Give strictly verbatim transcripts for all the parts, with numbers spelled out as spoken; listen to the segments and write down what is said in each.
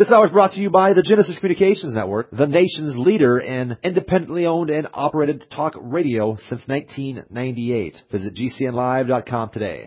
This hour is brought to you by the Genesis Communications Network, the nation's leader in independently owned and operated talk radio since nineteen ninety-eight. Visit G C N live dot com today.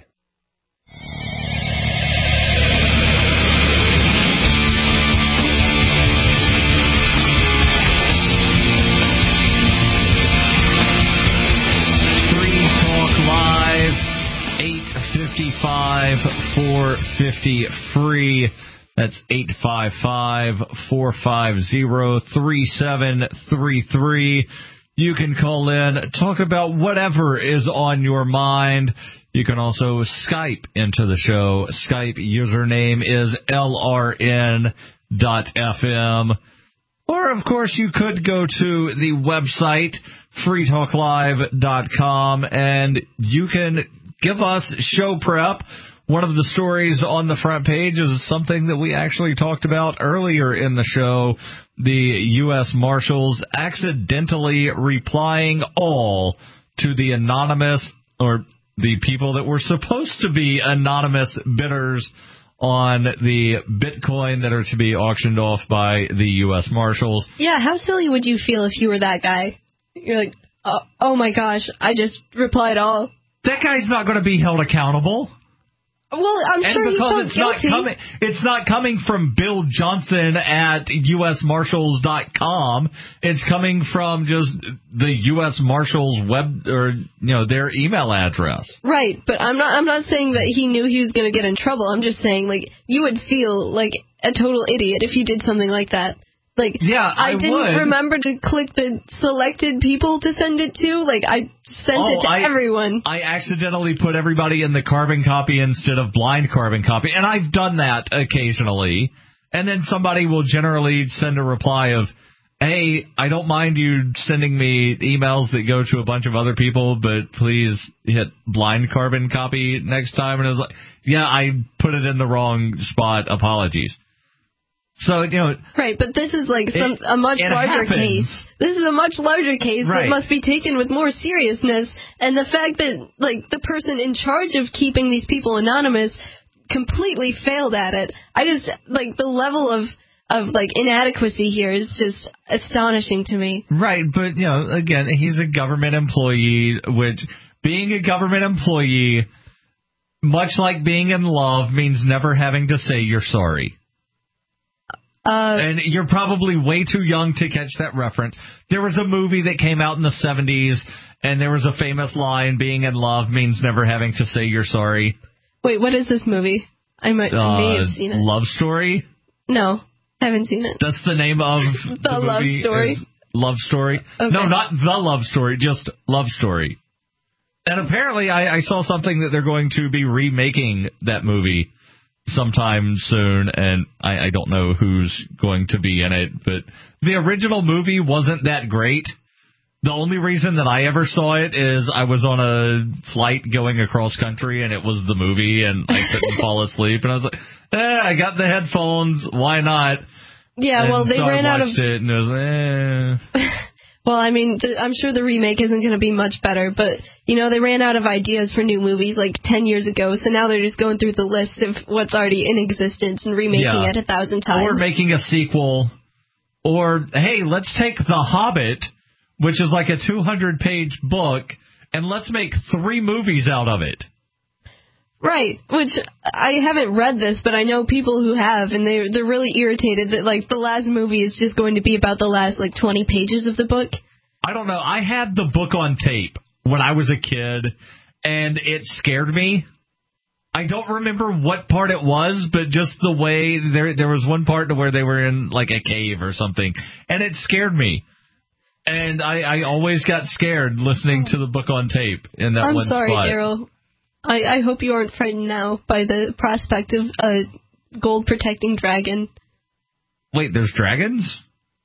Free Talk Live, eight fifty-five, four fifty free. That's eight five five, four five zero, three seven three three. You can call in, talk about whatever is on your mind. You can also Skype into the show. Skype username is L R N dot F M. Or, of course, you could go to the website, free talk live dot com, and you can give us show prep. One of the stories on the front page is something that we actually talked about earlier in the show, the U S Marshals accidentally replying all to the anonymous, or the people that were supposed to be anonymous bidders on the Bitcoin that are to be auctioned off by the U S Marshals. Yeah, how silly would you feel if you were that guy? You're like, oh, oh my gosh, I just replied all. That guy's not going to be held accountable. Well, I'm and sure he felt it's guilty. Not coming, it's not coming from Bill Johnson at U S Marshals dot com. It's coming from just the U S Marshals web, or you know, their email address. Right, but I'm not. I'm not saying that he knew he was going to get in trouble. I'm just saying, like, you would feel like a total idiot if you did something like that. Like, yeah, I, I didn't would. remember to click the selected people to send it to. Like, I sent oh, it to I, everyone. I accidentally put everybody in the carbon copy instead of blind carbon copy, and I've done that occasionally. And then somebody will generally send a reply of, hey, I don't mind you sending me emails that go to a bunch of other people, but please hit blind carbon copy next time. And it was like, yeah, I put it in the wrong spot. Apologies. So, you know... Right, but this is like some it, a much larger happens. case. This is a much larger case right. that must be taken with more seriousness. And the fact that, like, the person in charge of keeping these people anonymous completely failed at it. I just, like, the level of, of like, inadequacy here is just astonishing to me. Right, but, you know, again, he's a government employee, which, being a government employee, much like being in love, means never having to say you're sorry. Uh, and you're probably way too young to catch that reference. There was a movie that came out in the seventies, and there was a famous line, being in love means never having to say you're sorry. Wait, what is this movie? I might uh, may have seen it. Love Story? No, haven't seen it. That's the name of the, the movie. Love Story? Love Story. Okay. No, not The Love Story, just Love Story. And apparently I, I saw something that they're going to be remaking that movie sometime soon, and I, I don't know who's going to be in it, but the original movie wasn't that great. The only reason that I ever saw it is I was on a flight going across country, and it was the movie, and I couldn't fall asleep, and I was like, eh, I got the headphones, why not? Yeah, and well, they so ran I out of... it, and it was, eh... Well, I mean, the, I'm sure the remake isn't going to be much better, but, you know, they ran out of ideas for new movies like ten years ago, so now they're just going through the list of what's already in existence and remaking yeah. it a thousand times. Or making a sequel, or, hey, let's take The Hobbit, which is like a two hundred page book, and let's make three movies out of it. Right, which I haven't read this, but I know people who have, and they're, they're really irritated that, like, the last movie is just going to be about the last, like, twenty pages of the book. I don't know. I had the book on tape when I was a kid, and it scared me. I don't remember what part it was, but just the way, there there was one part where they were in, like, a cave or something, and it scared me. And I, I always got scared listening to the book on tape in that I'm one sorry, spot. Daryl. I, I hope you aren't frightened now by the prospect of a gold-protecting dragon. Wait, there's dragons?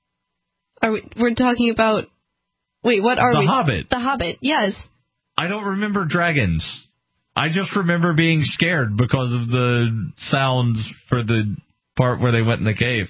Are we, we're talking about... Wait, what are the we? The Hobbit. The Hobbit, yes. I don't remember dragons. I just remember being scared because of the sounds for the part where they went in the cave.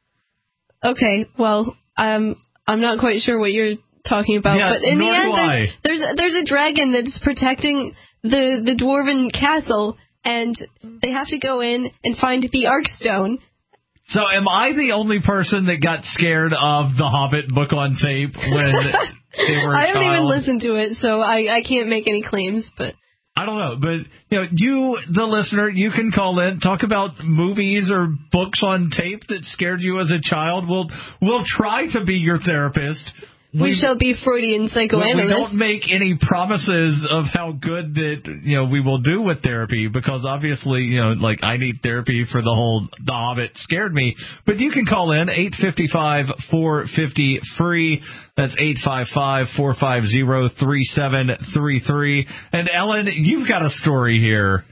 Okay, well, um, I'm not quite sure what you're talking about, yeah, but in the end, there's, there's, there's, there's a dragon that's protecting the, the dwarven castle, and they have to go in and find the Arkstone. So am I the only person that got scared of the Hobbit book on tape when they were a I haven't child? even listened to it, so I, I can't make any claims, but... I don't know, but you know, you, the listener, you can call in, talk about movies or books on tape that scared you as a child. We'll we'll try to be your therapist. We, we shall be Freudian psychoanalysts. We don't make any promises of how good that, you know, we will do with therapy, because obviously, you know, like I need therapy for the whole The Hobbit scared me. But you can call in eight five five, four five zero, free. That's eight five five, four five zero, three seven three three. And Ellen, you've got a story here.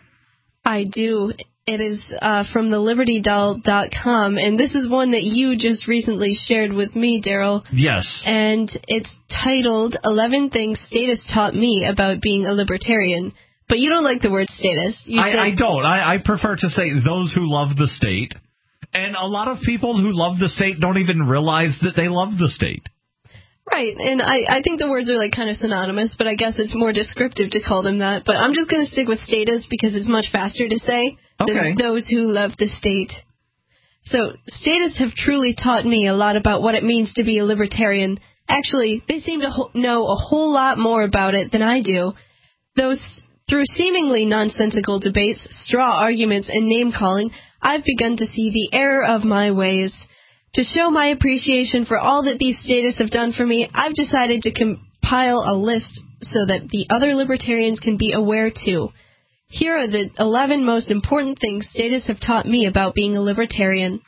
I do. It is uh, from the liberty doll dot com, and this is one that you just recently shared with me, Daryl. Yes. And it's titled eleven Things Status Taught Me About Being a Libertarian. But you don't like the word status. You I, said, I don't. I, I prefer to say those who love the state. And a lot of people who love the state don't even realize that they love the state. Right, and I, I think the words are like kind of synonymous, but I guess it's more descriptive to call them that. But I'm just going to stick with status because it's much faster to say okay. than those who love the state. So, status have truly taught me a lot about what it means to be a libertarian. Actually, they seem to ho- know a whole lot more about it than I do. Those through seemingly nonsensical debates, straw arguments, and name-calling, I've begun to see the error of my ways. To show my appreciation for all that these statists have done for me, I've decided to compile a list so that the other libertarians can be aware too. Here are the eleven most important things statists have taught me about being a libertarian.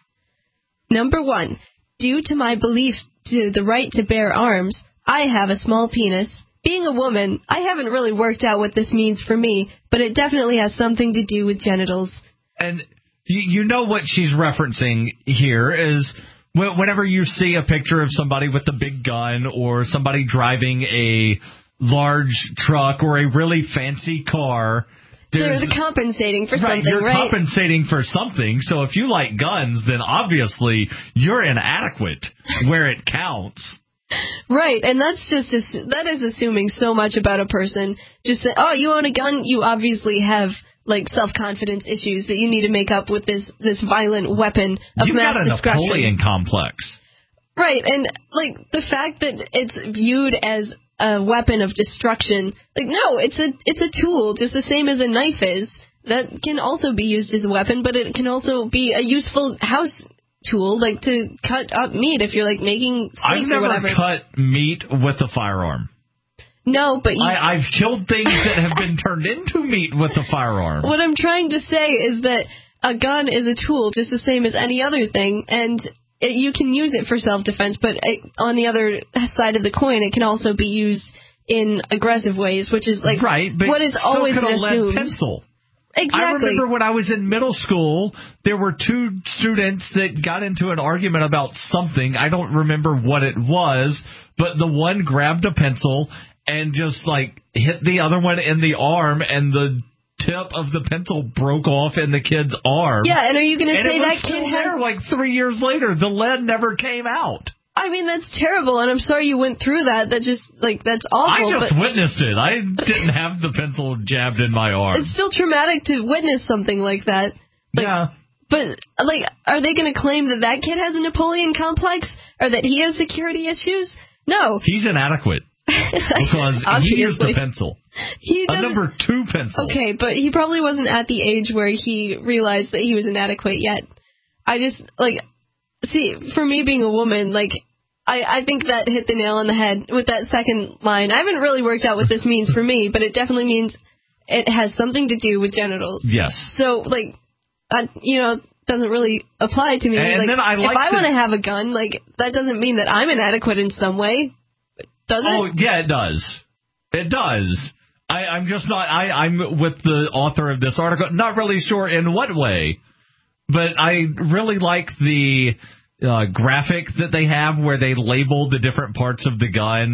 Number one, due to my belief to the right to bear arms, I have a small penis. Being a woman, I haven't really worked out what this means for me, but it definitely has something to do with genitals. And you, you know what she's referencing here is whenever you see a picture of somebody with a big gun or somebody driving a large truck or a really fancy car, they're compensating for right, something, you're right? You're compensating for something. So if you like guns, then obviously you're inadequate where it counts. Right, and that's just that is assuming so much about a person. Just say, oh, you own a gun, you obviously have like self-confidence issues that you need to make up with this this violent weapon of You've mass got a destruction. Napoleon complex. Right, and like the fact that it's viewed as a weapon of destruction, like no, it's a it's a tool, just the same as a knife is. That can also be used as a weapon, but it can also be a useful house tool, like to cut up meat if you're like making steaks or whatever. I've never cut meat with a firearm. No, but you, I, I've killed things that have been turned into meat with a firearm. What I'm trying to say is that a gun is a tool just the same as any other thing, and it, you can use it for self-defense, but it, on the other side of the coin, it can also be used in aggressive ways, which is like right, but what is so always could a assumed. lead pencil. Exactly. I remember when I was in middle school, there were two students that got into an argument about something. I don't remember what it was, but the one grabbed a pencil and just, like, hit the other one in the arm, and the tip of the pencil broke off in the kid's arm. Yeah, and are you going to say it that was kid still has... there, like, three years later. The lead never came out. I mean, that's terrible, and I'm sorry you went through that. That just, like, that's awful. I just but witnessed it. I didn't have the pencil jabbed in my arm. It's still traumatic to witness something like that. Like, yeah. But, like, are they going to claim that that kid has a Napoleon complex? Or that he has security issues? No. He's inadequate. Because he used a pencil. He a number two pencil. Okay, but he probably wasn't at the age where he realized that he was inadequate yet. I just, like, see, for me being a woman, like, I, I think that hit the nail on the head with that second line. I haven't really worked out what this means for me, but it definitely means it has something to do with genitals. Yes. So, like, that, you know, doesn't really apply to me. And like, then I like if I the... want to have a gun, like, that doesn't mean that I'm inadequate in some way. Does it? Oh, yeah, it does. It does. I, I'm just not, I, I'm with the author of this article, not really sure in what way, but I really like the uh, graphic that they have where they label the different parts of the gun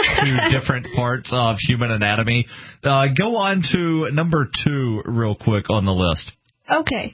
to different parts of human anatomy. Uh, go on to number two real quick on the list. Okay.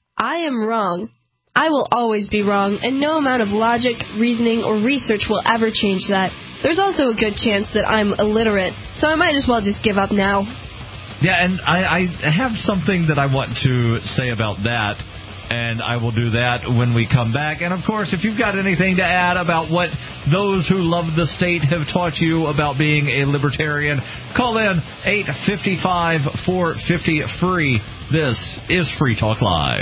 I am wrong. I will always be wrong, and no amount of logic, reasoning, or research will ever change that. There's also a good chance that I'm illiterate, so I might as well just give up now. Yeah, and I, I have something that I want to say about that. And I will do that when we come back. And, of course, if you've got anything to add about what those who love the state have taught you about being a libertarian, call in eight five five, four five zero, free. This is Free Talk Live.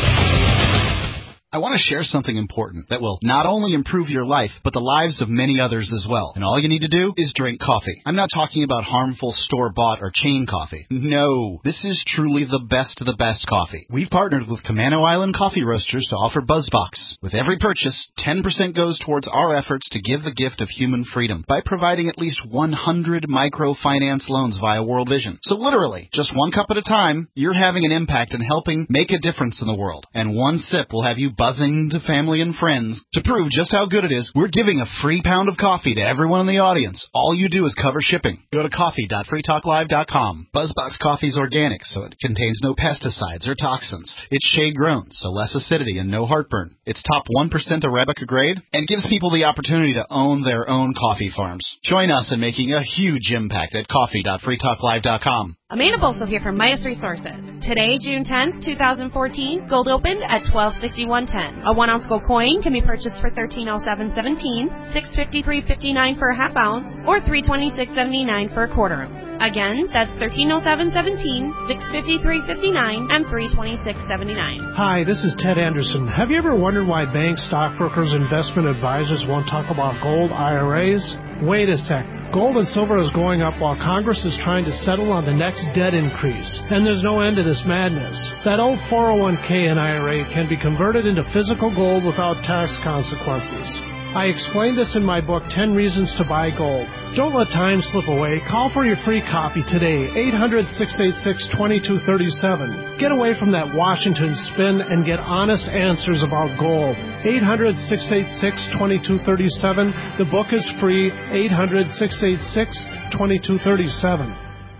I want to share something important that will not only improve your life, but the lives of many others as well. And all you need to do is drink coffee. I'm not talking about harmful store-bought or chain coffee. No, this is truly the best of the best coffee. We've partnered with Camano Island Coffee Roasters to offer BuzzBox. With every purchase, ten percent goes towards our efforts to give the gift of human freedom by providing at least one hundred microfinance loans via World Vision. So literally, just one cup at a time, you're having an impact and helping make a difference in the world. And one sip will have you buzzing to family and friends. To prove just how good it is, we're giving a free pound of coffee to everyone in the audience. All you do is cover shipping. Go to coffee dot free talk live dot com. BuzzBox coffee is organic, so it contains no pesticides or toxins. It's shade-grown, so less acidity and no heartburn. It's top one percent Arabica grade and gives people the opportunity to own their own coffee farms. Join us in making a huge impact at coffee dot free talk live dot com. Amanda Bolso here from Midas Resources. Today, June tenth, twenty fourteen, gold opened at twelve sixty-one ten. A one ounce gold coin can be purchased for thirteen oh seven seventeen, six fifty-three fifty-nine for a half ounce, or three twenty-six seventy-nine for a quarter ounce. Again, that's thirteen oh seven seventeen, six fifty-three fifty-nine, and three twenty-six seventy-nine. Hi, this is Ted Anderson. Have you ever wondered why banks, stockbrokers, investment advisors won't talk about gold I R As? Wait a sec. Gold and silver is going up while Congress is trying to settle on the next debt increase. And there's no end to this madness. That old four oh one k and I R A can be converted into physical gold without tax consequences. I explained this in my book, ten Reasons to Buy Gold. Don't let time slip away. Call for your free copy today, eight hundred, six eight six, two two three seven. Get away from that Washington spin and get honest answers about gold. eight hundred, six eight six, two two three seven. The book is free, eight hundred, six eight six, two two three seven.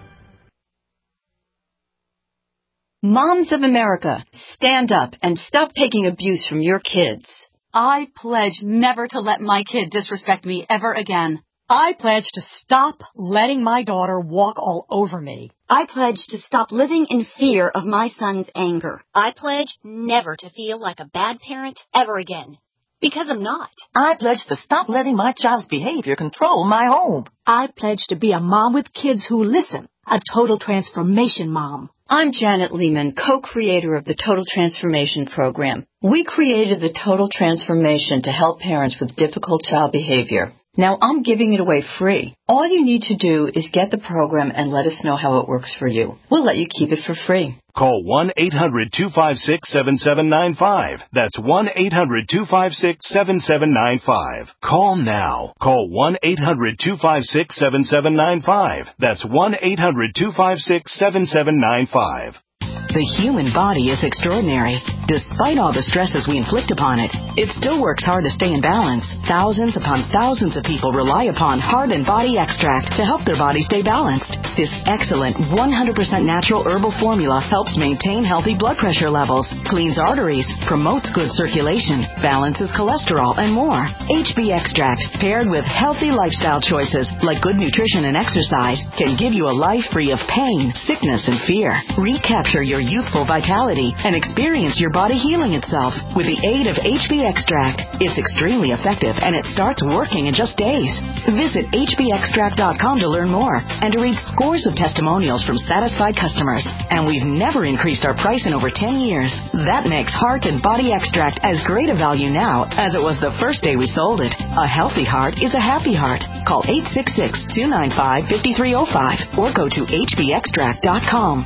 Moms of America, stand up and stop taking abuse from your kids. I pledge never to let my kid disrespect me ever again. I pledge to stop letting my daughter walk all over me. I pledge to stop living in fear of my son's anger. I pledge never to feel like a bad parent ever again. Because I'm not. I pledge to stop letting my child's behavior control my home. I pledge to be a mom with kids who listen. A total transformation mom. I'm Janet Lehman, co-creator of the Total Transformation Program. We created the Total Transformation to help parents with difficult child behavior. Now I'm giving it away free. All you need to do is get the program and let us know how it works for you. We'll let you keep it for free. Call one eight hundred, two five six, seven seven nine five. That's one eight hundred, two five six, seven seven nine five. Call now. Call one eight hundred, two five six, seven seven nine five. That's one eight hundred, two five six, seven seven nine five. The human body is extraordinary. Despite all the stresses we inflict upon it, it still works hard to stay in balance. Thousands upon thousands of people rely upon Heart and Body Extract to help their body stay balanced. This excellent one hundred percent natural herbal formula helps maintain healthy blood pressure levels, cleans arteries, promotes good circulation, balances cholesterol, and more. H B Extract, paired with healthy lifestyle choices like good nutrition and exercise, can give you a life free of pain, sickness, and fear. Recapture your youthful vitality and experience your body healing itself with the aid of H B Extract. It's extremely effective and it starts working in just days. Visit H B extract dot com to learn more and to read scores of testimonials from satisfied customers. And we've never increased our price in over ten years. That makes Heart and Body Extract as great a value now as it was the first day we sold it. A healthy heart is a happy heart. Call eight six six, two nine five, five three zero five or go to H B extract dot com.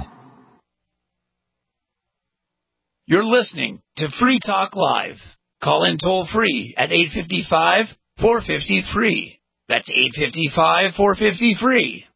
You're listening to Free Talk Live. Call in toll free at eight five five, four five zero, free. That's eight five five, four five zero, free.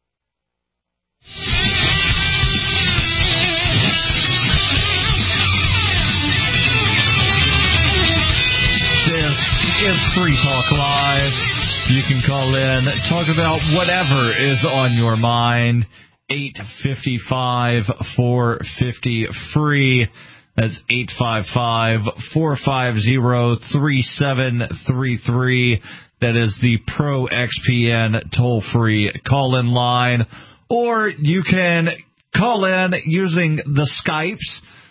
This is Free Talk Live. You can call in, talk about whatever is on your mind. eight five five, four five zero, free. That's eight five five, four five zero, three seven three three. That is the Pro X P N toll-free call-in line. Or you can call in using the Skypes.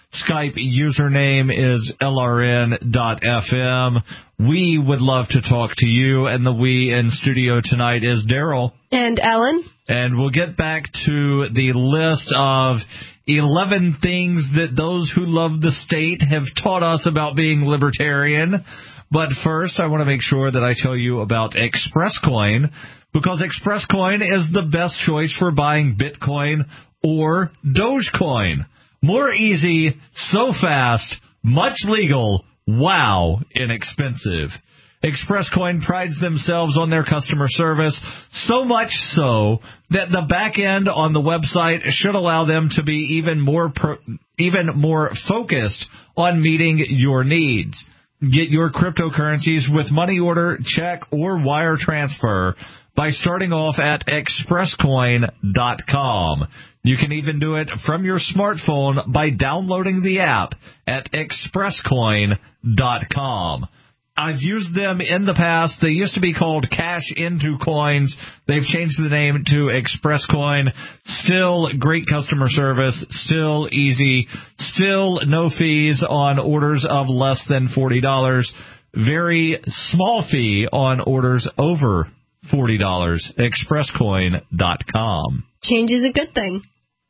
Skype username is L R N dot F M. We would love to talk to you, and the we in studio tonight is Daryl. And Ellen. And we'll get back to the list of eleven things that those who love the state have taught us about being libertarian. But first, I want to make sure that I tell you about ExpressCoin, because ExpressCoin is the best choice for buying Bitcoin or Dogecoin. More easy, so fast, much legal, wow, inexpensive. ExpressCoin prides themselves on their customer service, so much so that the back end on the website should allow them to be even more pro- even more focused on meeting your needs. Get your cryptocurrencies with money order, check, or wire transfer by starting off at express coin dot com. You can even do it from your smartphone by downloading the app at express coin dot com. I've used them in the past. They used to be called Cash Into Coins. They've changed the name to ExpressCoin. Still great customer service. Still easy. Still no fees on orders of less than forty dollars. Very small fee on orders over forty dollars. express coin dot com. Change is a good thing.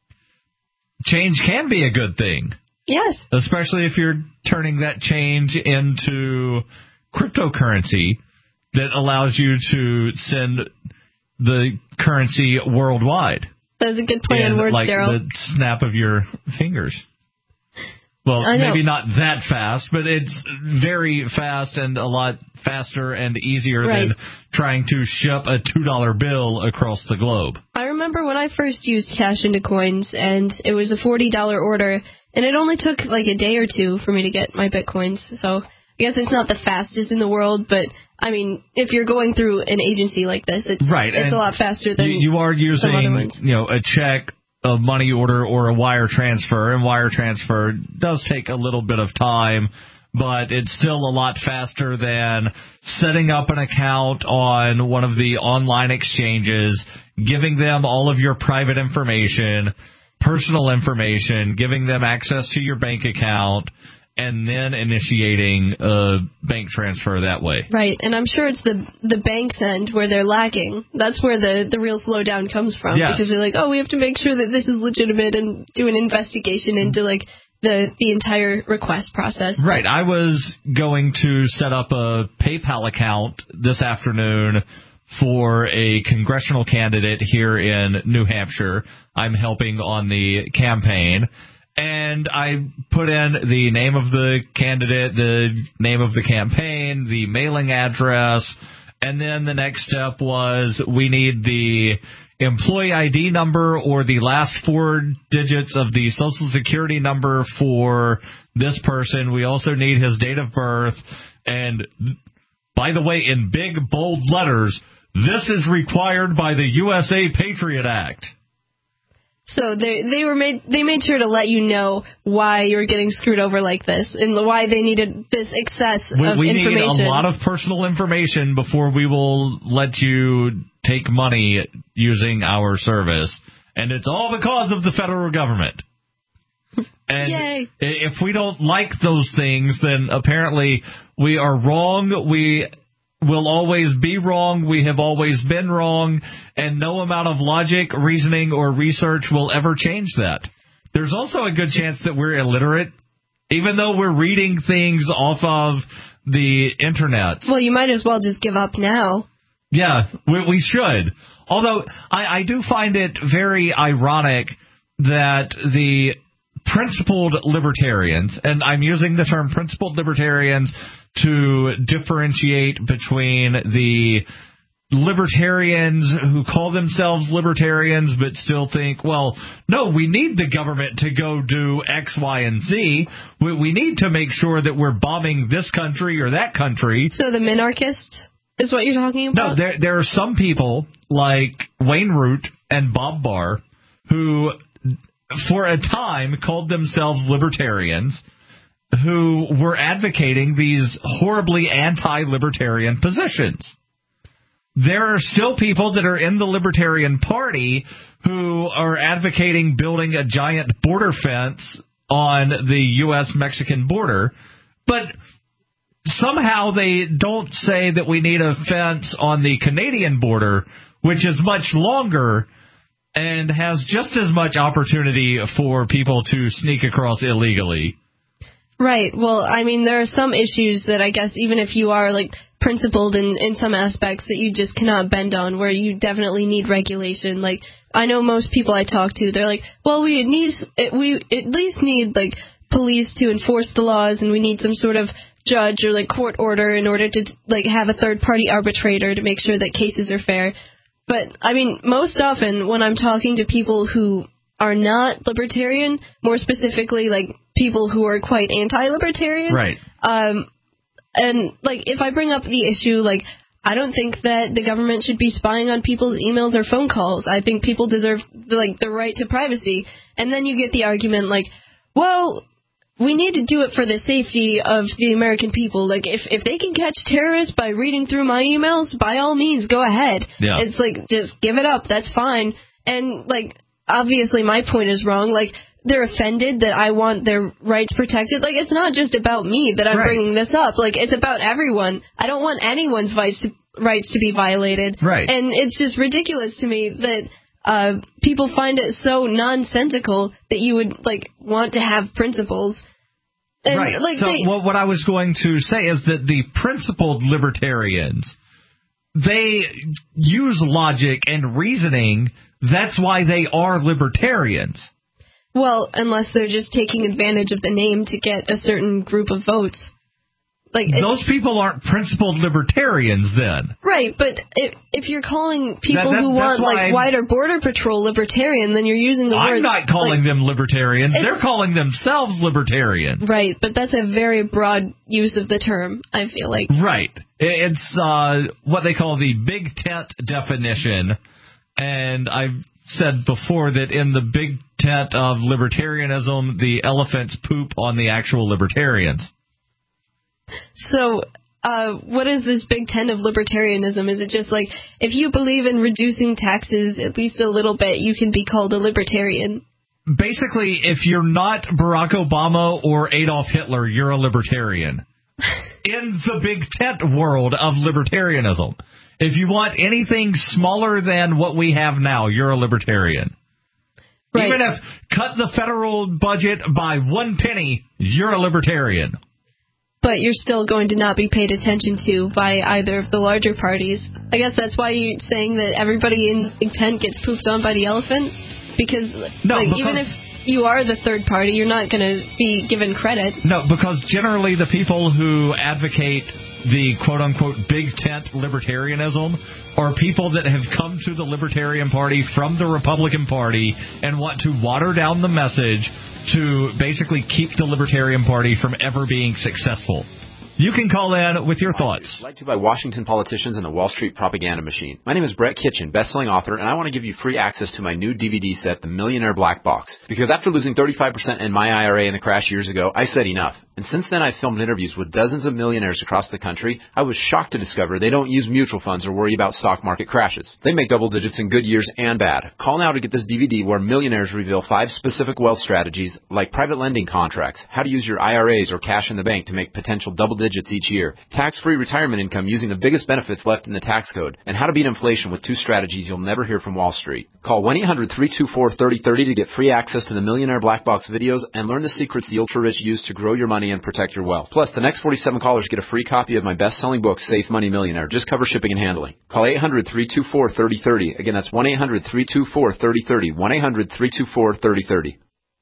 Change can be a good thing. Yes. Especially if you're turning that change into cryptocurrency that allows you to send the currency worldwide. That's a good play on words, like Daryl. the snap of your fingers. Well, maybe not that fast, but it's very fast and a lot faster and easier right. than trying to ship a two dollar bill across the globe. I remember when I first used Cash Into Coins, and it was a forty dollar order, and it only took like a day or two for me to get my Bitcoins. So I guess it's not the fastest in the world, but, I mean, if you're going through an agency like this, it's, right. it's and a lot faster than you, you are using, some other ones. You know, a check, a money order, or a wire transfer, and wire transfer does take a little bit of time, but it's still a lot faster than setting up an account on one of the online exchanges, giving them all of your private information, personal information, giving them access to your bank account, and then initiating a bank transfer that way. Right, and I'm sure it's the the bank's end where they're lacking. That's where the, the real slowdown comes from. Yes. Because they're like, oh, we have to make sure that this is legitimate and do an investigation into, like, the, the entire request process. Right, I was going to set up a PayPal account this afternoon for a congressional candidate here in New Hampshire. I'm helping on the campaign. And I put in the name of the candidate, the name of the campaign, the mailing address, and then the next step was we need the employee I D number or the last four digits of the Social Security number for this person. We also need his date of birth. And, by the way, in big, bold letters, this is required by the U S A Patriot Act. So they they were made they made sure to let you know why you were getting screwed over like this and why they needed this excess we, of we information. We need a lot of personal information before we will let you take money using our service, and it's all because of the federal government. And Yay. If we don't like those things, then apparently we are wrong. We will always be wrong. We have always been wrong, and no amount of logic, reasoning, or research will ever change that. There's also a good chance that we're illiterate, even though we're reading things off of the internet. Well, you might as well just give up now. Yeah, we, we should. Although I, I do find it very ironic that the principled libertarians, and I'm using the term principled libertarians to differentiate between the libertarians who call themselves libertarians but still think, well, no, we need the government to go do X, Y, and Z. We, we need to make sure that we're bombing this country or that country. So the minarchists is what you're talking about? No, there, there are some people like Wayne Root and Bob Barr who, for a time, called themselves libertarians, who were advocating these horribly anti-libertarian positions. There are still people that are in the Libertarian Party who are advocating building a giant border fence on the U S Mexican border, but somehow they don't say that we need a fence on the Canadian border, which is much longer and has just as much opportunity for people to sneak across illegally. Right. Well, I mean, there are some issues that I guess even if you are, like, principled in, in some aspects that you just cannot bend on, where you definitely need regulation. Like, I know most people I talk to, they're like, well, we need, we at least need, like, police to enforce the laws, and we need some sort of judge or, like, court order in order to, like, have a third-party arbitrator to make sure that cases are fair. But, I mean, most often when I'm talking to people who are not libertarian, more specifically, like, people who are quite anti-libertarian. Right. Um, and, like, if I bring up the issue, like, I don't think that the government should be spying on people's emails or phone calls. I think people deserve, like, the right to privacy. And then you get the argument, like, well, we need to do it for the safety of the American people. Like, if, if they can catch terrorists by reading through my emails, by all means, go ahead. Yeah. It's like, just give it up. That's fine. And, like, obviously my point is wrong. Like, they're offended that I want their rights protected. Like, it's not just about me that I'm right. bringing this up. Like, it's about everyone. I don't want anyone's rights to, rights to be violated. Right. And it's just ridiculous to me that uh, people find it so nonsensical that you would, like, want to have principles. And, right. Like, so they, what, what I was going to say is that the principled libertarians, they use logic and reasoning. That's why they are libertarians. Well, unless they're just taking advantage of the name to get a certain group of votes. Like those people aren't principled libertarians then. Right, but if, if you're calling people that, that, who want, like, I'm, wider border patrol libertarian, then you're using the I'm word... I'm not calling like, them libertarians. They're calling themselves libertarian. Right, but that's a very broad use of the term, I feel like. Right. It's uh, what they call the big tent definition. And I've said before that in the big tent of libertarianism, the elephants poop on the actual libertarians. So, uh, what is this big tent of libertarianism? Is it just like, if you believe in reducing taxes at least a little bit, you can be called a libertarian? Basically, if you're not Barack Obama or Adolf Hitler, you're a libertarian. In the big tent world of libertarianism. If you want anything smaller than what we have now, you're a libertarian. Right. Even if cut the federal budget by one penny, you're a libertarian. But you're still going to not be paid attention to by either of the larger parties. I guess that's why you're saying that everybody in Big Tent gets pooped on by the elephant? Because, no, like, because even if you are the third party, you're not going to be given credit. No, because generally the people who advocate the quote-unquote big tent libertarianism are people that have come to the Libertarian Party from the Republican Party and want to water down the message to basically keep the Libertarian Party from ever being successful. You can call in with your thoughts. Lied to by Washington politicians and the Wall Street propaganda machine. My name is Brett Kitchen, best-selling author, and I want to give you free access to my new D V D set, The Millionaire Black Box. Because after losing thirty-five percent in my I R A in the crash years ago, I said enough. And since then, I've filmed interviews with dozens of millionaires across the country. I was shocked to discover they don't use mutual funds or worry about stock market crashes. They make double digits in good years and bad. Call now to get this D V D where millionaires reveal five specific wealth strategies like private lending contracts, how to use your I R As or cash in the bank to make potential double digits each year, tax-free retirement income using the biggest benefits left in the tax code, and how to beat inflation with two strategies you'll never hear from Wall Street. Call one eight hundred three two four three oh three oh to get free access to the Millionaire Black Box videos and learn the secrets the ultra-rich use to grow your money and protect your wealth. Plus, the next forty-seven callers get a free copy of my best-selling book, Safe Money Millionaire. Just cover shipping and handling. Call eight hundred three two four three oh three oh. Again, that's one eight hundred three two four three oh three oh. one eight hundred three two four three oh three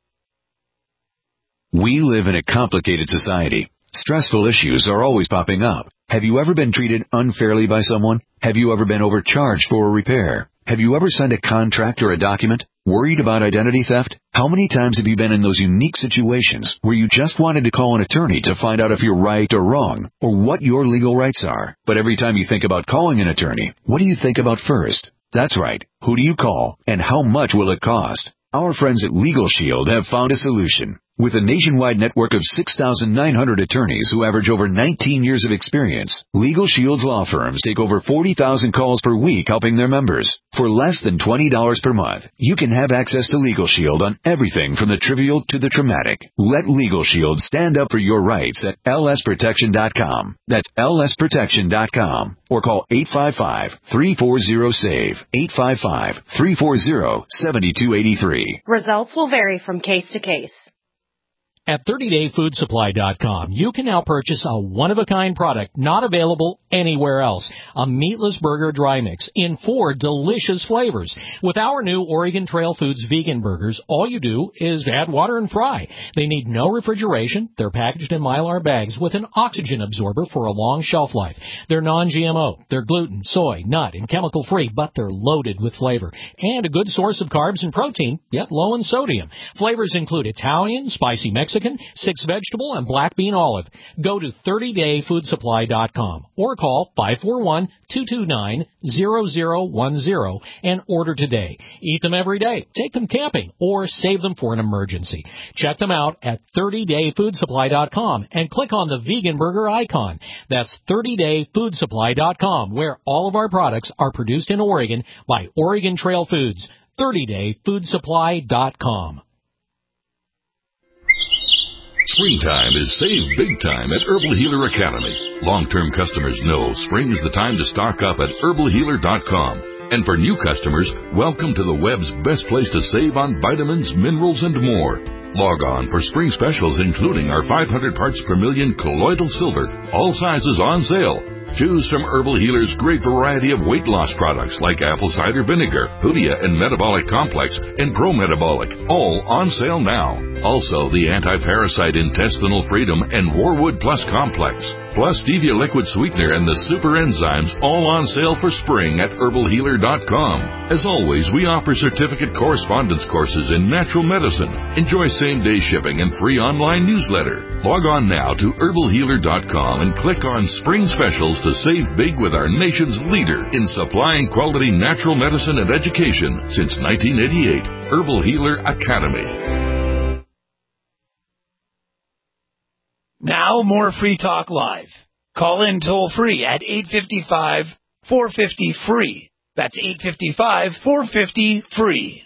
oh. We live in a complicated society. Stressful issues are always popping up. Have you ever been treated unfairly by someone? Have you ever been overcharged for a repair? Have you ever signed a contract or a document? Worried about identity theft? How many times have you been in those unique situations where you just wanted to call an attorney to find out if you're right or wrong, or what your legal rights are? But every time you think about calling an attorney, what do you think about first? That's right. Who do you call, and how much will it cost? Our friends at Legal Shield have found a solution. With a nationwide network of six thousand nine hundred attorneys who average over nineteen years of experience, Legal Shield's law firms take over forty thousand calls per week helping their members. For less than twenty dollars per month, you can have access to Legal Shield on everything from the trivial to the traumatic. Let Legal Shield stand up for your rights at L S protection dot com. That's L S protection dot com. Or call eight five five, three four zero, S A V E, eight five five, three four zero, seven two eight three. Results will vary from case to case. At thirty day food supply dot com, you can now purchase a one-of-a-kind product not available anywhere else. A meatless burger dry mix in four delicious flavors. With our new Oregon Trail Foods vegan burgers, all you do is add water and fry. They need no refrigeration. They're packaged in Mylar bags with an oxygen absorber for a long shelf life. They're non G M O. They're gluten, soy, nut, and chemical-free, but they're loaded with flavor. And a good source of carbs and protein, yet low in sodium. Flavors include Italian, spicy Mexican, six vegetable, and black bean olive. Go to thirty day food supply dot com or call five four one, two two nine, zero zero one zero and order today. Eat them every day, take them camping, or save them for an emergency. Check them out at thirty day food supply dot com and click on the vegan burger icon. That's thirty day food supply dot com, where all of our products are produced in Oregon by Oregon Trail Foods. thirty day food supply dot com. Springtime is save big time at Herbal Healer Academy. Long-term customers know spring is the time to stock up at herbal healer dot com. And for new customers, welcome to the web's best place to save on vitamins, minerals, and more. Log on for spring specials including our five hundred parts per million colloidal silver, all sizes on sale. Choose from Herbal Healer's great variety of weight loss products like apple cider vinegar, Hoodia and Metabolic Complex, and Pro Metabolic, all on sale now. Also, the Anti-Parasite Intestinal Freedom and Warwood Plus Complex, plus Stevia Liquid Sweetener and the Super Enzymes, all on sale for spring at herbal healer dot com. As always, we offer certificate correspondence courses in natural medicine. Enjoy same-day shipping and free online newsletter. Log on now to herbal healer dot com and click on Spring Specials to save big with our nation's leader in supplying quality natural medicine and education since nineteen eighty-eight, Herbal Healer Academy. Now more Free Talk Live. Call in toll free at eight five five, four five zero, free. That's eight five five, four five zero, free.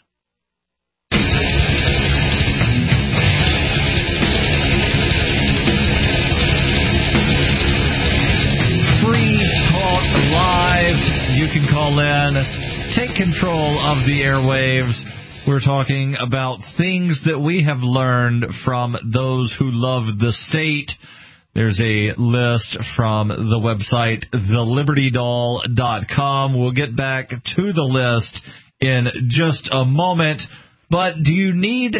Live. You can call in, take control of the airwaves. We're talking about things that we have learned from those who love the state. There's a list from the website the liberty doll dot com. We'll get back to the list in just a moment. But do you need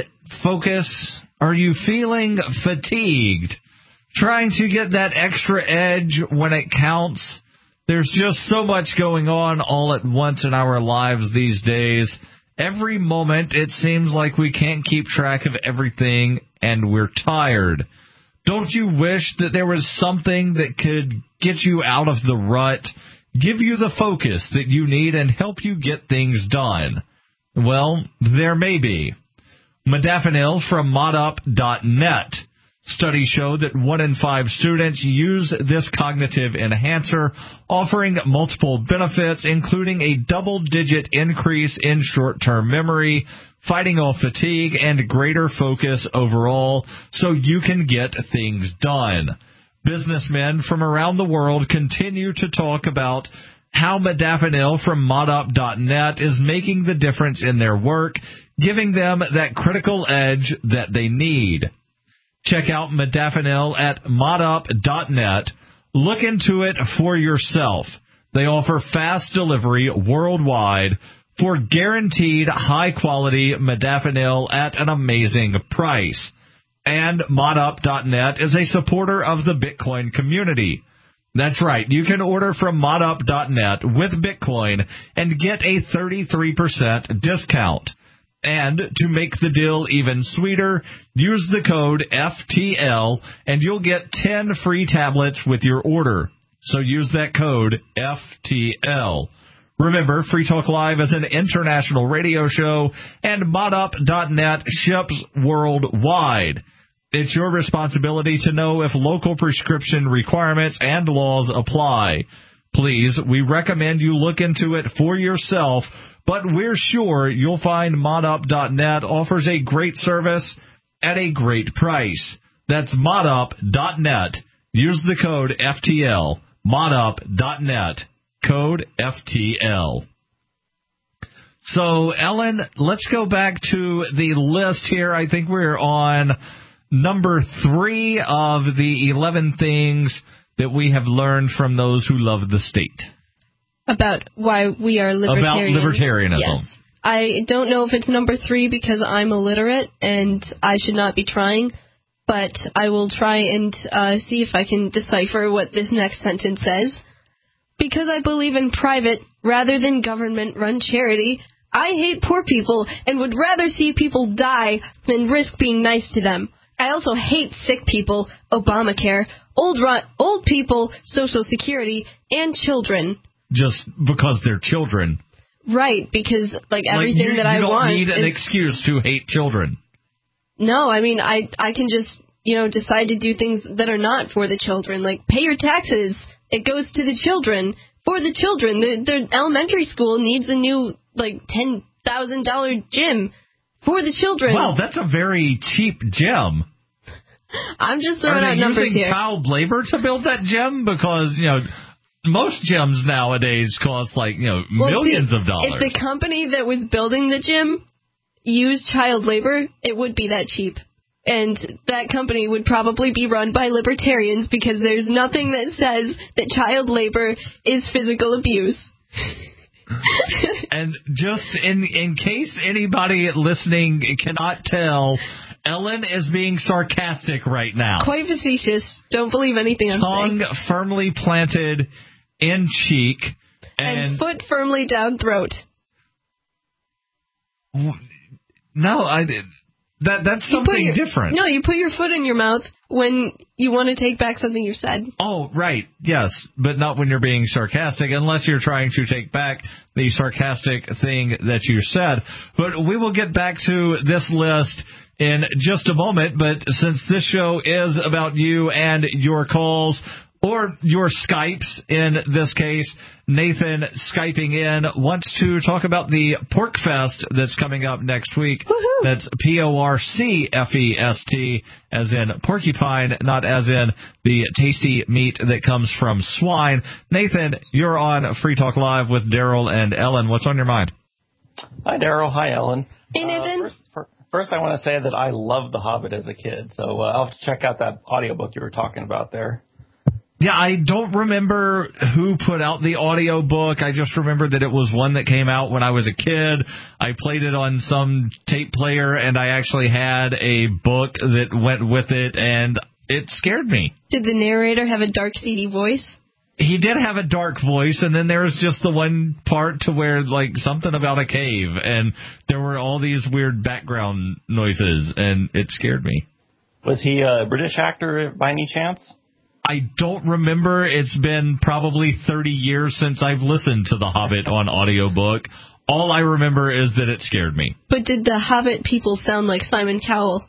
focus? Are you feeling fatigued? Trying to get that extra edge when it counts? There's just so much going on all at once in our lives these days. Every moment it seems like we can't keep track of everything and we're tired. Don't you wish that there was something that could get you out of the rut, give you the focus that you need, and help you get things done? Well, there may be. Modafinil from modup dot net. Studies show that one in five students use this cognitive enhancer, offering multiple benefits, including a double-digit increase in short-term memory, fighting off fatigue, and greater focus overall, so you can get things done. Businessmen from around the world continue to talk about how Modafinil from modup dot net is making the difference in their work, giving them that critical edge that they need. Check out Modafinil at modup dot net. Look into it for yourself. They offer fast delivery worldwide for guaranteed high-quality Modafinil at an amazing price. And modup dot net is a supporter of the Bitcoin community. That's right. You can order from modup dot net with Bitcoin and get a thirty-three percent discount. And to make the deal even sweeter, use the code F T L and you'll get ten free tablets with your order. So use that code F T L. Remember, Free Talk Live is an international radio show, and modup dot net ships worldwide. It's your responsibility to know if local prescription requirements and laws apply. Please, we recommend you look into it for yourself, but we're sure you'll find modup dot net offers a great service at a great price. That's modup dot net. Use the code F T L. modup dot net. Code F T L. So, Ellen, let's go back to the list here. I think we're on number three of the eleven things that we have learned from those who love the state. About why we are libertarian. About libertarianism. Yes. I don't know if it's number three because I'm illiterate and I should not be trying, but I will try and uh, see if I can decipher what this next sentence says. Because I believe in private rather than government-run charity, I hate poor people and would rather see people die than risk being nice to them. I also hate sick people, Obamacare, old ro- old people, Social Security, and children. Just because they're children. Right, because like everything like you, that I you don't want need an is... excuse to hate children. No, I mean I I can just, you know, decide to do things that are not for the children, like pay your taxes. It goes to the children, for the children. The, the elementary school needs a new, like, ten thousand dollars gym for the children. Wow, that's a very cheap gym. I'm just throwing out numbers here. Are they using child labor to build that gym? Because, you know, most gyms nowadays cost, like, you know, well, millions see, of dollars. If the company that was building the gym used child labor, it would be that cheap. And that company would probably be run by libertarians because there's nothing that says that child labor is physical abuse. And just in in case anybody listening cannot tell, Ellen is being sarcastic right now. Quite facetious. Don't believe anything I'm saying. Tongue firmly planted in cheek. And, and foot firmly down throat. No, I did. That that's something your, different. No, you put your foot in your mouth when you want to take back something you said. Oh, right. Yes, but not when you're being sarcastic, unless you're trying to take back the sarcastic thing that you said. But we will get back to this list in just a moment. But since this show is about you and your calls, or your Skypes in this case, Nathan Skyping in wants to talk about the Pork Fest that's coming up next week. Woohoo. That's P O R C F E S T, as in porcupine, not as in the tasty meat that comes from swine. Nathan, you're on Free Talk Live with Daryl and Ellen. What's on your mind? Hi, Daryl. Hi, Ellen. Hey, Nathan. Uh, first, first, I want to say that I loved The Hobbit as a kid, so uh, I'll have to check out that audiobook you were talking about there. Yeah, I don't remember who put out the audio book. I just remember that it was one that came out when I was a kid. I played it on some tape player, and I actually had a book that went with it, and it scared me. Did the narrator have a dark, seedy voice? He did have a dark voice, and then there was just the one part to where, like, something about a cave, and there were all these weird background noises, and it scared me. Was he a British actor by any chance? I don't remember. It's been probably thirty years since I've listened to The Hobbit on audiobook. All I remember is that it scared me. But did the Hobbit people sound like Simon Cowell?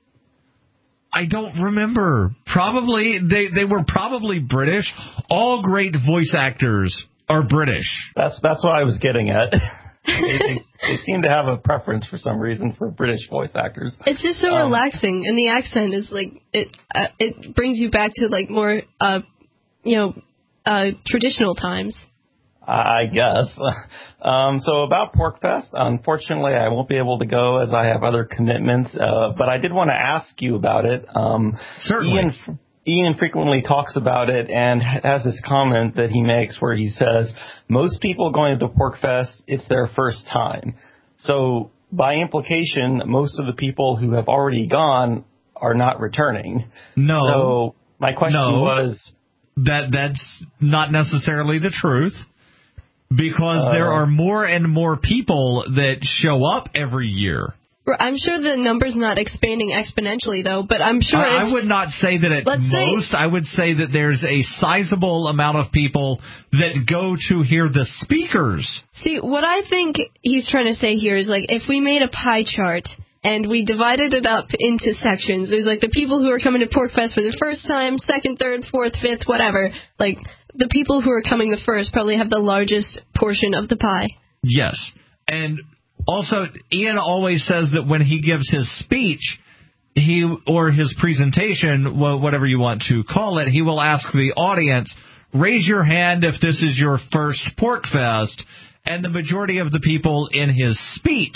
I don't remember. Probably, they, they were probably British. All great voice actors are British. That's that's what I was getting at. they, they, they seem to have a preference for some reason for British voice actors. It's just so um, relaxing, and the accent is like it. Uh, it brings you back to like more, uh, you know, uh, traditional times. I guess. Um, so about PorkFest, unfortunately, I won't be able to go as I have other commitments. Uh, but I did want to ask you about it. Um, Certainly. Ian, Ian frequently talks about it and has this comment that he makes where he says, most people going to PorkFest, it's their first time. So by implication, most of the people who have already gone are not returning. No. So my question no, was... that that's not necessarily the truth, because uh, there are more and more people that show up every year. I'm sure the number's not expanding exponentially, though, but I'm sure... I, if, I would not say that at most. Say, I would say that there's a sizable amount of people that go to hear the speakers. See, what I think he's trying to say here is, like, if we made a pie chart and we divided it up into sections. There's like the people who are coming to PorcFest for the first time, second, third, fourth, fifth, whatever. Like, the people who are coming the first probably have the largest portion of the pie. Yes. And also, Ian always says that when he gives his speech, he or his presentation, whatever you want to call it, he will ask the audience, raise your hand if this is your first PorcFest. And the majority of the people in his speech,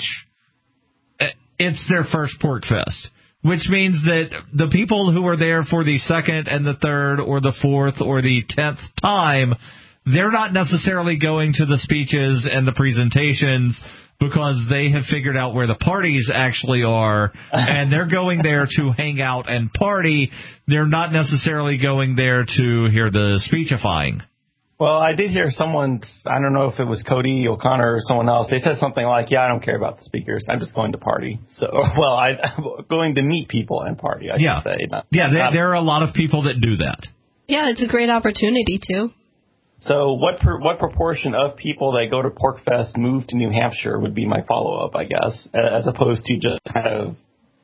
it's their first PorcFest, which means that the people who are there for the second and the third or the fourth or the tenth time, they're not necessarily going to the speeches and the presentations because they have figured out where the parties actually are, and they're going there to hang out and party. They're not necessarily going there to hear the speechifying. Well, I did hear someone, I don't know if it was Cody O'Connor or someone else, they said something like, yeah, I don't care about the speakers, I'm just going to party. So, well, I, I'm going to meet people and party, I yeah. should say. Not, yeah, there, not, there are a lot of people that do that. Yeah, it's a great opportunity, too. So what per, what proportion of people that go to PorcFest move to New Hampshire would be my follow-up, I guess, as opposed to just kind of,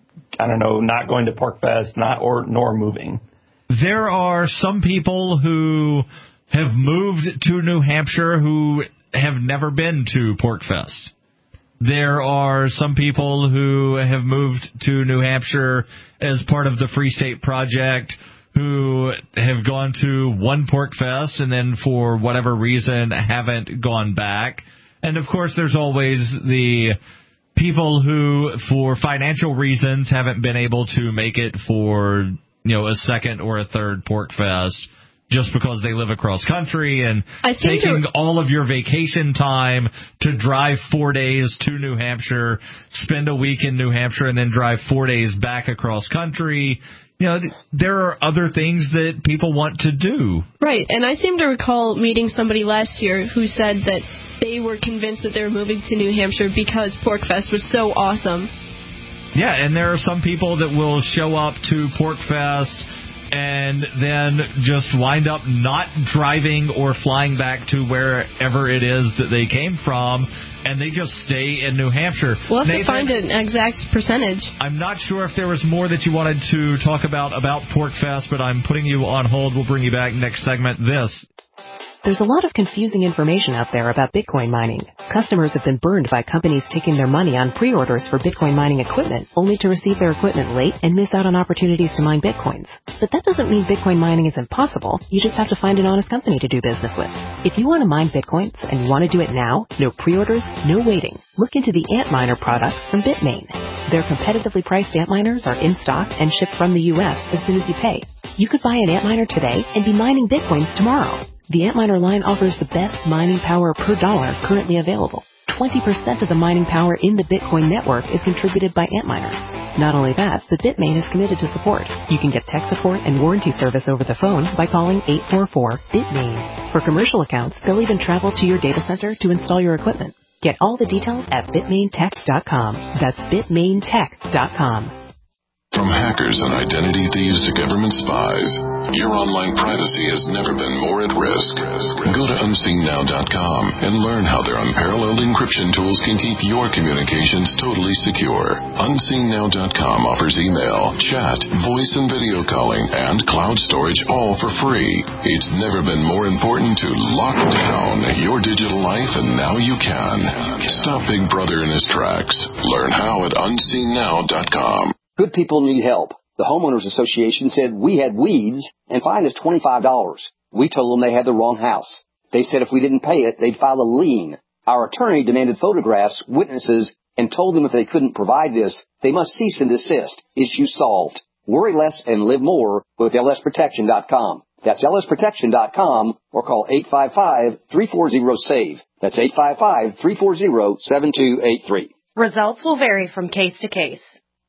I don't know, not going to PorcFest, not or nor moving? There are some people who have moved to New Hampshire who have never been to PorcFest. There are some people who have moved to New Hampshire as part of the Free State Project who have gone to one PorcFest and then for whatever reason haven't gone back. And, of course, there's always the people who, for financial reasons, haven't been able to make it for, you know, a second or a third PorcFest, just because they live across country and taking to... all of your vacation time to drive four days to New Hampshire, spend a week in New Hampshire, and then drive four days back across country. You know, there are other things that people want to do. Right, and I seem to recall meeting somebody last year who said that they were convinced that they were moving to New Hampshire because PorcFest was so awesome. Yeah, and there are some people that will show up to PorcFest and then just wind up not driving or flying back to wherever it is that they came from, and they just stay in New Hampshire. We'll have Nathan, to find an exact percentage. I'm not sure if there was more that you wanted to talk about about PorcFest, but I'm putting you on hold. We'll bring you back next segment. This. There's a lot of confusing information out there about Bitcoin mining. Customers have been burned by companies taking their money on pre-orders for Bitcoin mining equipment, only to receive their equipment late and miss out on opportunities to mine Bitcoins. But that doesn't mean Bitcoin mining is impossible. You just have to find an honest company to do business with. If you want to mine Bitcoins and you want to do it now, no pre-orders, no waiting. Look into the Antminer products from Bitmain. Their competitively priced Antminers are in stock and shipped from the U S as soon as you pay. You could buy an Antminer today and be mining Bitcoins tomorrow. The Antminer line offers the best mining power per dollar currently available. twenty percent of the mining power in the Bitcoin network is contributed by Antminers. Not only that, but Bitmain is committed to support. You can get tech support and warranty service over the phone by calling eight four four BITMAIN. For commercial accounts, they'll even travel to your data center to install your equipment. Get all the details at bitmain tech dot com. That's bitmain tech dot com. From hackers and identity thieves to government spies, your online privacy has never been more at risk. Go to unseen now dot com and learn how their unparalleled encryption tools can keep your communications totally secure. unseen now dot com offers email, chat, voice and video calling, and cloud storage all for free. It's never been more important to lock down your digital life, and now you can. Stop Big Brother in his tracks. Learn how at unseen now dot com. Good people need help. The Homeowners Association said we had weeds and fined us twenty-five dollars. We told them they had the wrong house. They said if we didn't pay it, they'd file a lien. Our attorney demanded photographs, witnesses, and told them if they couldn't provide this, they must cease and desist. Issue solved. Worry less and live more with L S protection dot com. That's L S protection dot com or call eight five five, three four zero, SAVE. That's eight five five, three four zero, seven two eight three. Results will vary from case to case.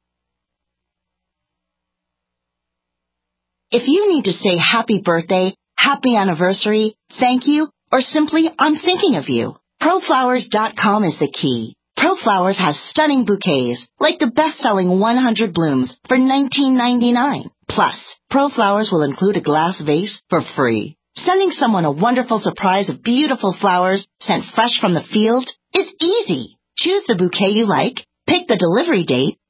If you need to say happy birthday, happy anniversary, thank you, or simply I'm thinking of you, pro flowers dot com is the key. ProFlowers has stunning bouquets, like the best-selling one hundred blooms for nineteen ninety-nine. Plus, ProFlowers will include a glass vase for free. Sending someone a wonderful surprise of beautiful flowers sent fresh from the field is easy. Choose the bouquet you like, pick the delivery date,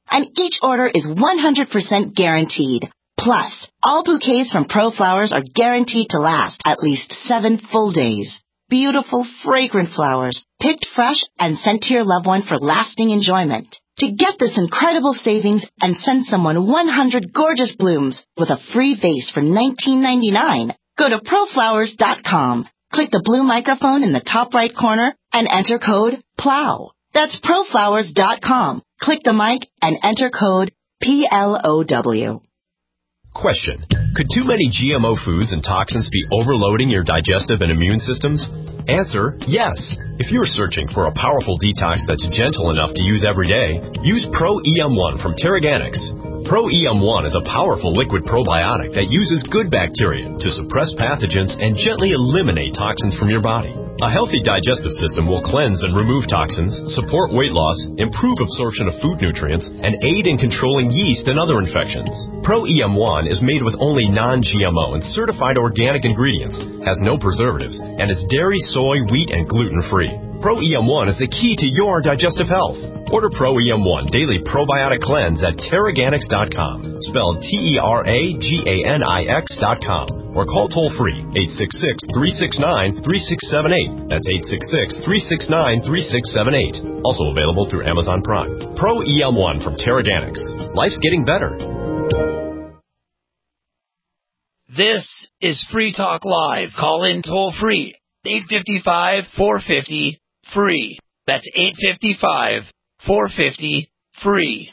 and each order is one hundred percent guaranteed. Plus, all bouquets from Pro Flowers are guaranteed to last at least seven full days. Beautiful, fragrant flowers, picked fresh and sent to your loved one for lasting enjoyment. To get this incredible savings and send someone one hundred gorgeous blooms with a free vase for nineteen ninety-nine, go to pro flowers dot com. Click the blue microphone in the top right corner and enter code PLOW. That's pro flowers dot com. Click the mic and enter code P L O W. Question. Could too many G M O foods and toxins be overloading your digestive and immune systems? Answer, yes. If you're searching for a powerful detox that's gentle enough to use every day, use Pro E M one from Terraganics. Pro E M one is a powerful liquid probiotic that uses good bacteria to suppress pathogens and gently eliminate toxins from your body. A healthy digestive system will cleanse and remove toxins, support weight loss, improve absorption of food nutrients, and aid in controlling yeast and other infections. Pro E M one is made with only non-G M O and certified organic ingredients, has no preservatives, and is dairy, soy, wheat, and gluten-free. Pro E M one is the key to your digestive health. Order Pro E M one Daily Probiotic Cleanse at Terraganics dot com, spelled T E R A G A N I X dot com, or call toll-free eight six six, three six nine, three six seven eight. That's eight six six, three six nine, three six seven eight. Also available through Amazon Prime. Pro E M one from Terraganics. Life's getting better. This is Free Talk Live. Call in toll-free, eight five five, four five zero, free. That's eight five five, four five zero, free.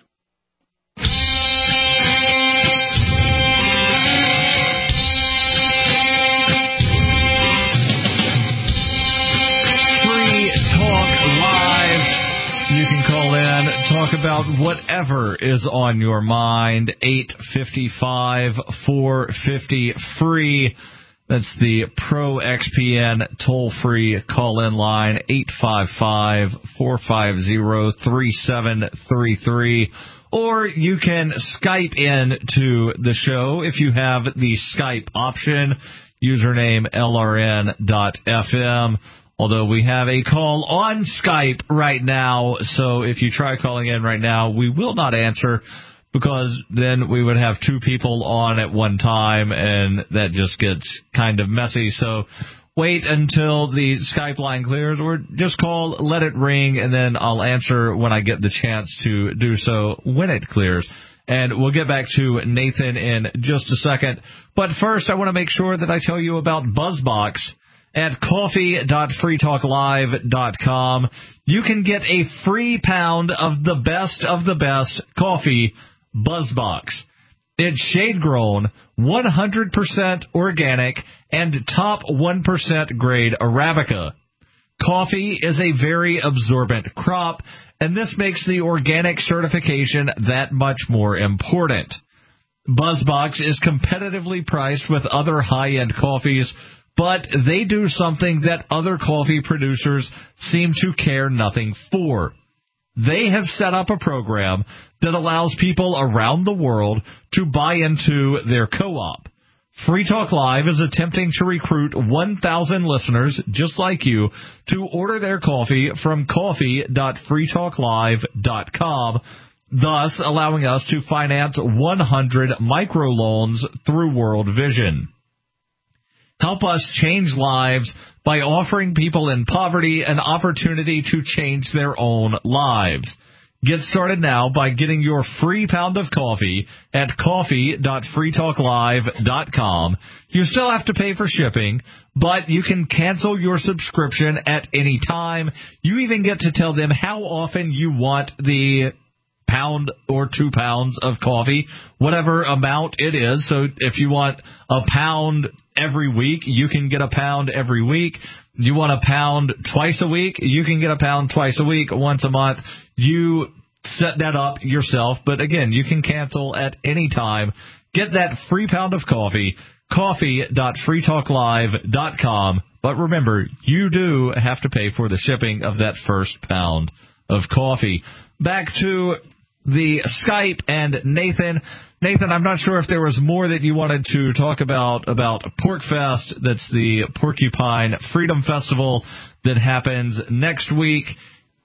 Free Talk Live. You can call in, talk about whatever is on your mind. eight five five, four five zero, free. That's the Pro X P N toll-free call-in line, eight five five, four five zero, three seven three three. Or you can Skype in to the show if you have the Skype option, username L R N dot F M. Although we have a call on Skype right now, so if you try calling in right now, we will not answer, because then we would have two people on at one time, and that just gets kind of messy. So wait until the Skype line clears, or just call, let it ring, and then I'll answer when I get the chance to do so when it clears. And we'll get back to Nathan in just a second. But first, I want to make sure that I tell you about BuzzBox. At coffee dot free talk live dot com, you can get a free pound of the best of the best coffee, BuzzBox. It's shade-grown, one hundred percent organic, and top one percent grade Arabica. Coffee is a very absorbent crop, and this makes the organic certification that much more important. BuzzBox is competitively priced with other high-end coffees, but they do something that other coffee producers seem to care nothing for. They have set up a program that allows people around the world to buy into their co-op. Free Talk Live is attempting to recruit one thousand listeners just like you to order their coffee from coffee dot free talk live dot com, thus allowing us to finance one hundred microloans through World Vision. Help us change lives by offering people in poverty an opportunity to change their own lives. Get started now by getting your free pound of coffee at coffee dot free talk live dot com. You still have to pay for shipping, but you can cancel your subscription at any time. You even get to tell them how often you want the pound or two pounds of coffee, whatever amount it is. So if you want a pound every week, you can get a pound every week. You want a pound twice a week, you can get a pound twice a week, once a month. You set that up yourself, but again, you can cancel at any time. Get that free pound of coffee, coffee dot free talk live dot com. But remember, you do have to pay for the shipping of that first pound of coffee. Back to the Skype and Nathan. Nathan, I'm not sure if there was more that you wanted to talk about, about PorcFest. That's the Porcupine Freedom Festival that happens next week.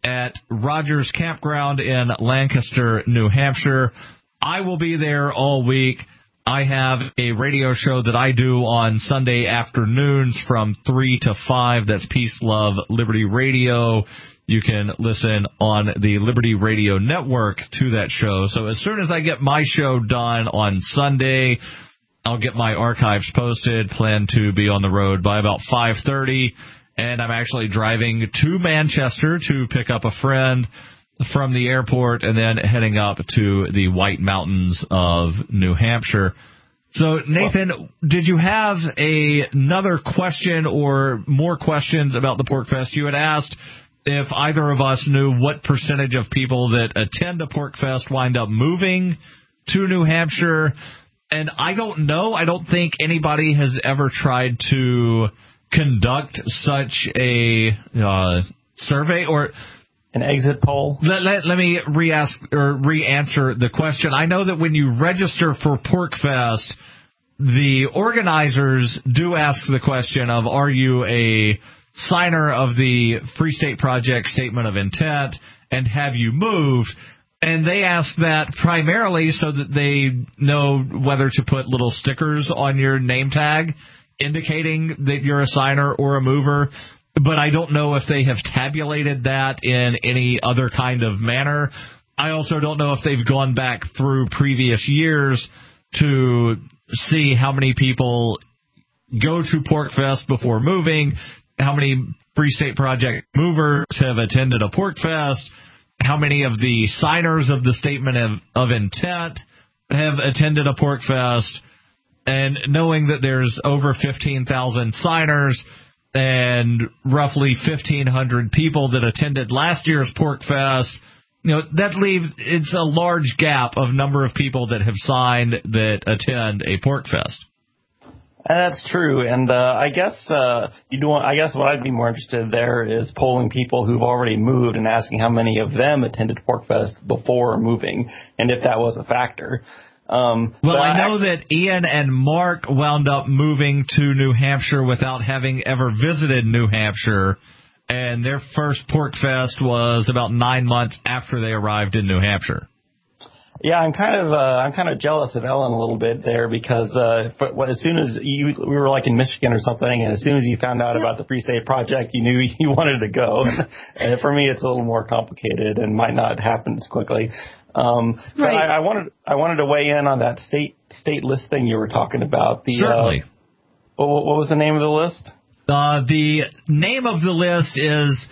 at Rogers Campground in Lancaster, New Hampshire. I will be there all week. I have a radio show that I do on Sunday afternoons from three to five. That's Peace, Love, Liberty Radio. You can listen on the Liberty Radio Network to that show. So as soon as I get my show done on Sunday, I'll get my archives posted. Plan to be on the road by about five thirty. And I'm actually driving to Manchester to pick up a friend from the airport and then heading up to the White Mountains of New Hampshire. So, Nathan, did you have a, another question or more questions about the Pork Fest? You had asked if either of us knew what percentage of people that attend a Pork Fest wind up moving to New Hampshire. And I don't know. I don't think anybody has ever tried to conduct such a uh, survey or an exit poll. Let, let, let me re-ask or re-answer the question. I know that when you register for Pork Fest, the organizers do ask the question of, are you a signer of the Free State Project Statement of Intent, and have you moved? And they ask that primarily so that they know whether to put little stickers on your name tag indicating that you're a signer or a mover. But I don't know if they have tabulated that in any other kind of manner. I also don't know if they've gone back through previous years to see how many people go to Pork Fest before moving, how many Free State Project movers have attended a Pork Fest, how many of the signers of the Statement of, of Intent have attended a Pork Fest, and knowing that there's over fifteen thousand signers and roughly fifteen hundred people that attended last year's Pork Fest, you know, that leaves, it's a large gap of number of people that have signed that attend a Pork Fest. That's true, and uh, I guess uh, you do. Want, I guess what I'd be more interested there is polling people who've already moved and asking how many of them attended Pork Fest before moving, and if that was a factor. Um, well, I know I, that Ian and Mark wound up moving to New Hampshire without having ever visited New Hampshire, and their first Pork Fest was about nine months after they arrived in New Hampshire. Yeah, I'm kind of uh, I'm kind of jealous of Ellen a little bit there because uh, for, well, as soon as you we were like in Michigan or something, and as soon as you found out about the Free State Project, you knew you wanted to go. And for me, it's a little more complicated and might not happen as quickly. Um, but right. I, I wanted I wanted to weigh in on that state state list thing you were talking about. The, Certainly. Uh, what, what was the name of the list? Uh, the name of the list is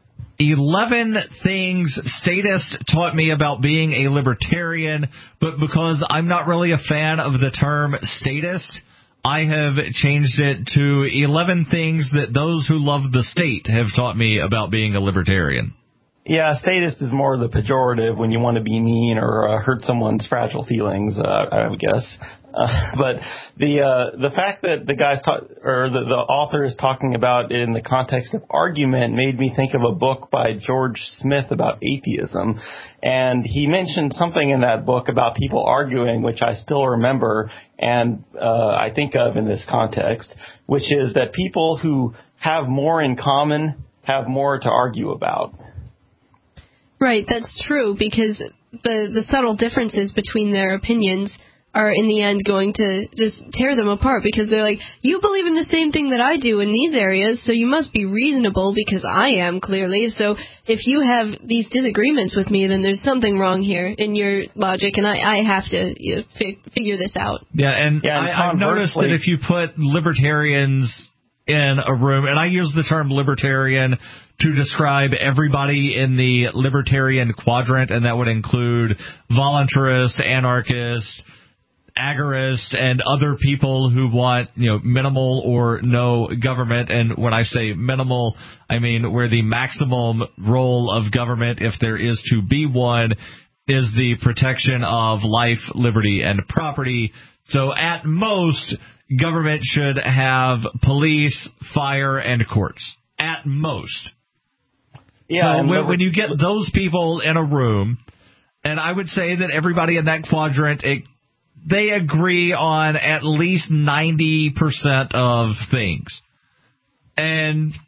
eleven Things Statist Taught Me About Being a Libertarian, but because I'm not really a fan of the term statist, I have changed it to eleven Things That Those Who Love the State Have Taught Me About Being a Libertarian. Yeah, statist is more the pejorative when you want to be mean or uh, hurt someone's fragile feelings, uh, I would guess. Uh, but the uh, the fact that the guy's ta- or the, the author is talking about it in the context of argument made me think of a book by George Smith about atheism, and he mentioned something in that book about people arguing, which I still remember and uh, I think of in this context, which is that people who have more in common have more to argue about. Right, that's true, because the, the subtle differences between their opinions are in the end going to just tear them apart, because they're like, you believe in the same thing that I do in these areas, so you must be reasonable because I am, clearly. So if you have these disagreements with me, then there's something wrong here in your logic, and I, I have to you know, fi- figure this out. Yeah, and, yeah, and I, I've noticed that if you put libertarians in a room, and I use the term libertarian to describe everybody in the libertarian quadrant, and that would include voluntarists, anarchists, agorists, and other people who want, you know, minimal or no government. And when I say minimal, I mean where the maximum role of government, if there is to be one, is the protection of life, liberty, and property. So at most, government should have police, fire, and courts. At most. Yeah, so when, when you get those people in a room, and I would say that everybody in that quadrant, it, they agree on at least ninety percent of things. And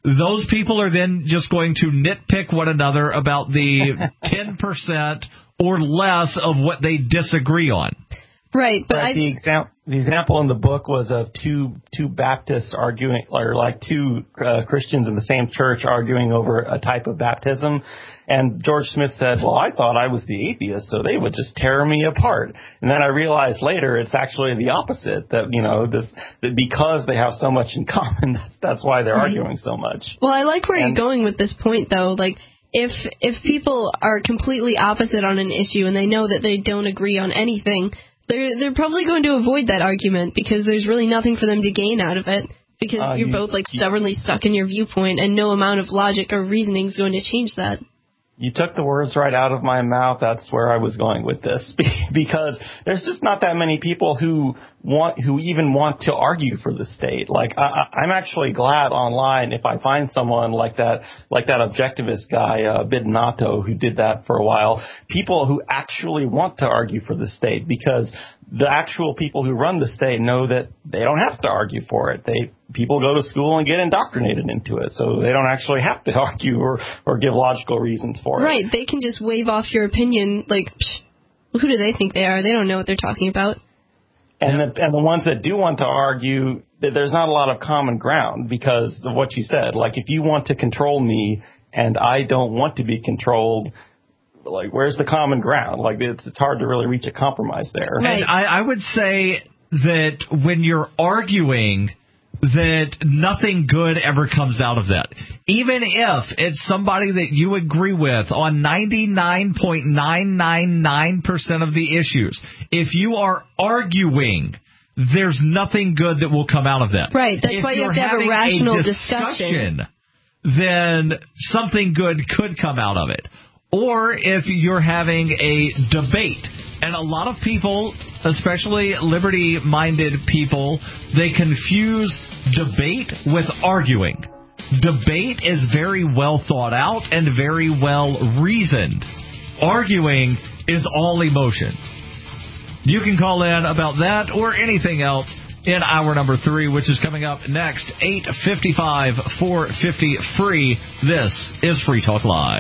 those people are then just going to nitpick one another about the ten percent or less of what they disagree on. Right, but right, I, the example the example in the book was of two two Baptists arguing, or like two uh, Christians in the same church arguing over a type of baptism. And George Smith said, well, I thought I was the atheist, so they would just tear me apart. And then I realized later it's actually the opposite, that, you know, this that because they have so much in common, that's, that's why they're right. arguing so much. Well, I like where and, you're going with this point, though. Like, if if people are completely opposite on an issue and they know that they don't agree on anything, they're they're probably going to avoid that argument because there's really nothing for them to gain out of it. Because uh, you're you, both like stubbornly stuck in your viewpoint, and no amount of logic or reasoning is going to change that. You took the words right out of my mouth. That's where I was going with this, because there's just not that many people who want, who even want to argue for the state. Like, I, I'm actually glad online if I find someone like that, like that objectivist guy, uh, Bidinato, who did that for a while. People who actually want to argue for the state, because the actual people who run the state know that they don't have to argue for it. They people go to school and get indoctrinated into it, so they don't actually have to argue or, or give logical reasons for it. Right, they can just wave off your opinion like, psh, who do they think they are? They don't know what they're talking about. And the, and the ones that do want to argue, there's not a lot of common ground because of what you said. Like, if you want to control me and I don't want to be controlled, like, where's the common ground? Like, it's it's hard to really reach a compromise there. Right. And I, I would say that when you're arguing, that nothing good ever comes out of that. Even if it's somebody that you agree with on ninety-nine point nine nine nine percent of the issues, if you are arguing, there's nothing good that will come out of that. Right, that's if why you have to have a rational a discussion. discussion, then something good could come out of it. Or if you're having a debate, and a lot of people, especially liberty-minded people, they confuse debate with arguing. Debate is very well thought out and very well reasoned. Arguing is all emotion. You can call in about that or anything else in hour number three, which is coming up next, eight fifty-five, four fifty, free. This is Free Talk Live.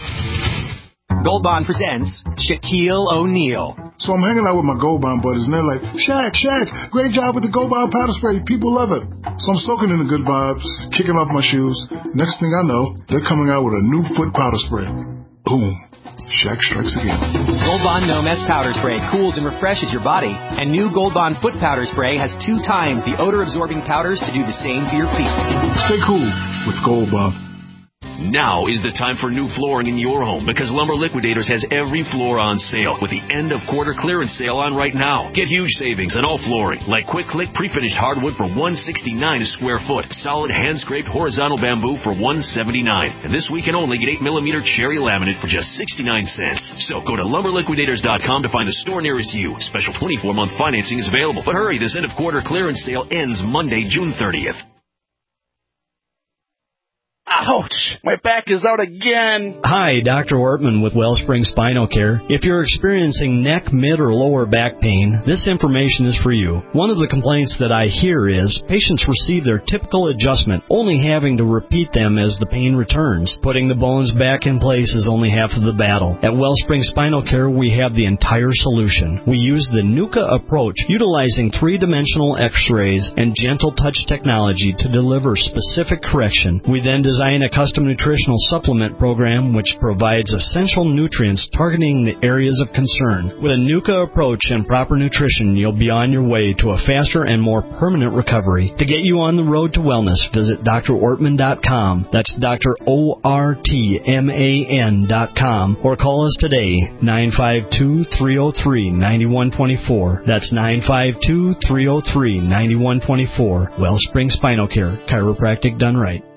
Gold Bond presents Shaquille O'Neal. So I'm hanging out with my Gold Bond buddies, and they're like, Shaq, Shaq, great job with the Gold Bond powder spray. People love it. So I'm soaking in the good vibes, kicking off my shoes. Next thing I know, they're coming out with a new foot powder spray. Boom. Shaq strikes again. Gold Bond No Mess Powder Spray cools and refreshes your body. And new Gold Bond Foot Powder Spray has two times the odor-absorbing powders to do the same to your feet. Stay cool with Gold Bond. Now is the time for new flooring in your home because Lumber Liquidators has every floor on sale with the end of quarter clearance sale on right now. Get huge savings on all flooring like Quick Click pre-finished hardwood for one hundred sixty-nine dollars a square foot, solid hand-scraped horizontal bamboo for one hundred seventy-nine dollars. And this weekend only get eight millimeter cherry laminate for just sixty-nine cents. So go to lumber liquidators dot com to find the store nearest you. Special twenty-four month financing is available. But hurry, this end of quarter clearance sale ends Monday, June thirtieth. Ouch! My back is out again! Hi, Doctor Ortman with Wellspring Spinal Care. If you're experiencing neck, mid, or lower back pain, this information is for you. One of the complaints that I hear is patients receive their typical adjustment, only having to repeat them as the pain returns. Putting the bones back in place is only half of the battle. At Wellspring Spinal Care, we have the entire solution. We use the NUCA approach, utilizing three-dimensional x-rays and gentle touch technology to deliver specific correction. We then design a custom nutritional supplement program which provides essential nutrients targeting the areas of concern. With a NUCA approach and proper nutrition, you'll be on your way to a faster and more permanent recovery. To get you on the road to wellness, visit D R ortman dot com. That's D R O R T M A N dot com. Or call us today, nine five two, three oh three, nine one two four. That's nine five two, three oh three, nine one two four. Wellspring Spinal Care, chiropractic done right.